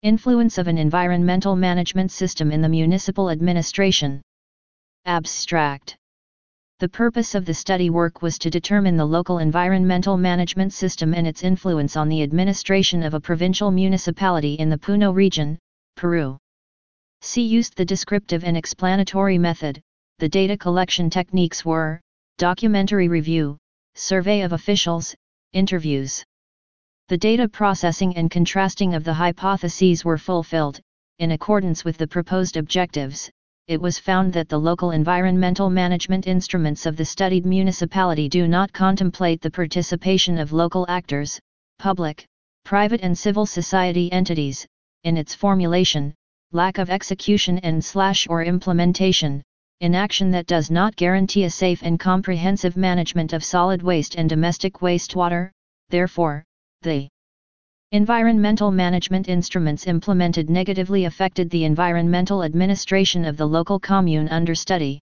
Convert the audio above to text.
Influence of an environmental management system in the municipal administration. Abstract. The purpose of the study work was to determine the local environmental management system and its influence on the administration of a provincial municipality in the Puno region, Peru. C. Used the descriptive and explanatory method. The data collection techniques were documentary review, survey of officials, interviews. The data processing and contrasting of the hypotheses were fulfilled. In accordance with the proposed objectives, it was found that the local environmental management instruments of the studied municipality do not contemplate the participation of local actors, public, private and civil society entities, in its formulation, lack of execution and/or implementation, inaction that does not guarantee a safe and comprehensive management of solid waste and domestic wastewater. Therefore, the environmental management instruments implemented negatively affected the environmental administration of the local commune under study.